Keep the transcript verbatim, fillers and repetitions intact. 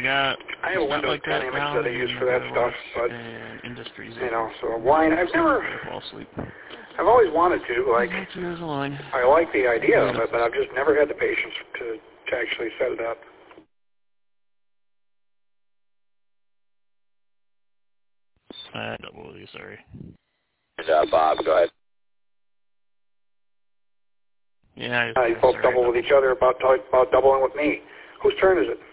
I got. I have a Windows like ten that image now, that I use for that stuff, but and industries. you know, so wine. I've never. Fall asleep. I've always wanted to. Like, Years of line. I like the idea of it, but I've just never had the patience to to actually set it up. Uh, double with you, sorry. Uh, Bob, go ahead. Yeah, Uh, you both double with each other about about doubling with me. Whose turn is it?